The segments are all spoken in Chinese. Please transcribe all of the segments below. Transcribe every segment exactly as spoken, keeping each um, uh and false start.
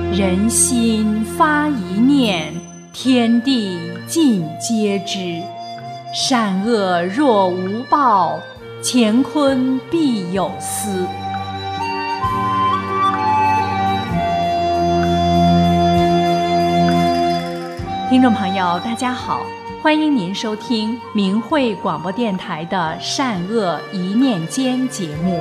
人心发一念，天地尽皆知。善恶若无报，乾坤必有司。听众朋友，大家好，欢迎您收听明慧广播电台的《善恶一念间》节目。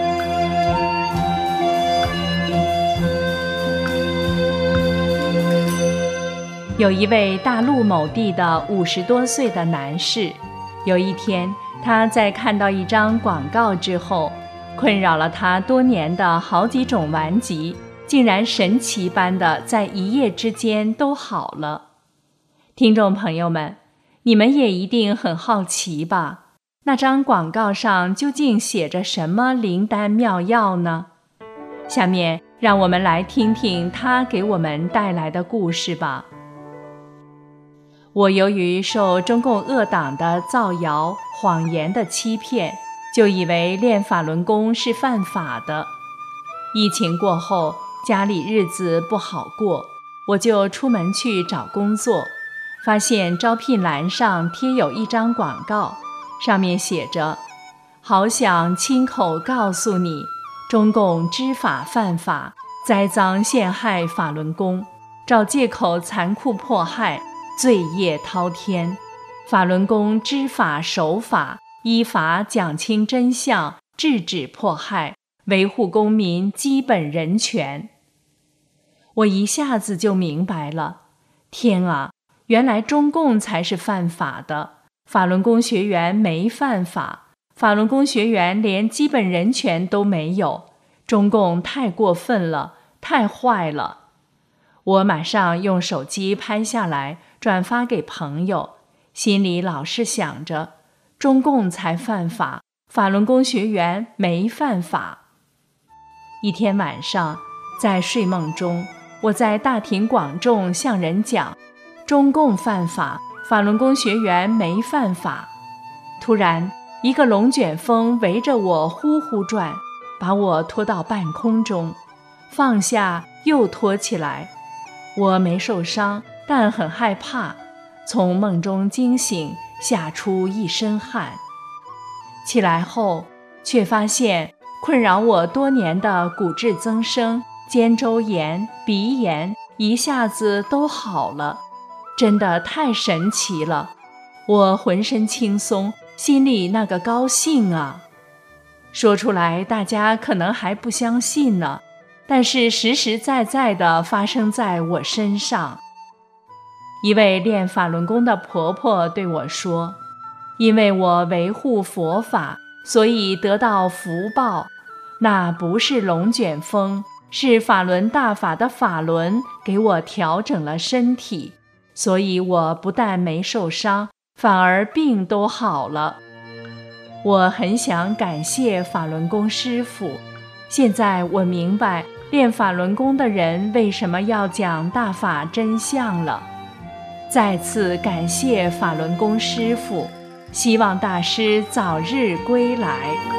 有一位大陆某地的五十多岁的男士，有一天他在看到一张广告之后，困扰了他多年的好几种顽疾，竟然神奇般的在一夜之间都好了。听众朋友们，你们也一定很好奇吧？那张广告上究竟写着什么灵丹妙药呢？下面让我们来听听他给我们带来的故事吧。我由于受中共恶党的造谣、谎言的欺骗，就以为练法轮功是犯法的。疫情过后，家里日子不好过，我就出门去找工作，发现招聘栏上贴有一张广告，上面写着：好想亲口告诉你，中共知法犯法，栽赃陷害法轮功，找借口残酷迫害，罪业滔天。法轮功知法守法，依法讲清真相，制止迫害，维护公民基本人权。我一下子就明白了，天啊，原来中共才是犯法的，法轮功学员没犯法，法轮功学员连基本人权都没有，中共太过分了，太坏了。我马上用手机拍下来，转发给朋友，心里老是想着，中共才犯法，法轮功学员没犯法。一天晚上，在睡梦中，我在大庭广众向人讲，中共犯法，法轮功学员没犯法。突然，一个龙卷风围着我呼呼转，把我拖到半空中，放下又拖起来。我没受伤，但很害怕，从梦中惊醒，吓出一身汗。起来后，却发现困扰我多年的骨质增生、肩周炎、鼻炎一下子都好了，真的太神奇了！我浑身轻松，心里那个高兴啊！说出来大家可能还不相信呢，但是实实在在地发生在我身上。一位练法轮功的婆婆对我说，因为我维护佛法，所以得到福报，那不是龙卷风，是法轮大法的法轮给我调整了身体，所以我不但没受伤，反而病都好了。我很想感谢法轮功师父，现在我明白练法轮功的人为什么要讲大法真相了。再次感谢法轮功师父，希望大师早日归来。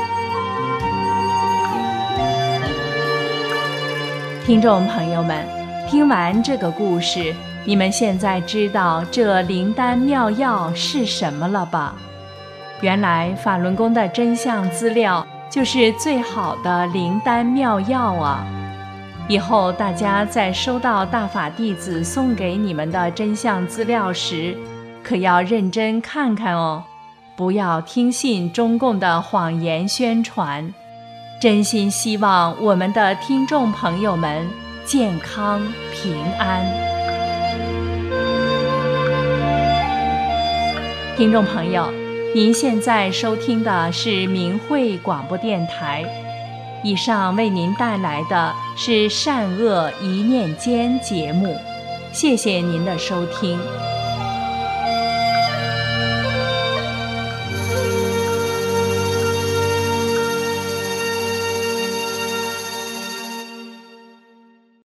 听众朋友们，听完这个故事，你们现在知道这灵丹妙药是什么了吧？原来法轮功的真相资料就是最好的灵丹妙药啊！以后大家在收到大法弟子送给你们的真相资料时，可要认真看看哦，不要听信中共的谎言宣传。真心希望我们的听众朋友们健康平安。听众朋友，您现在收听的是明慧广播电台，以上为您带来的是善恶一念间节目，谢谢您的收听。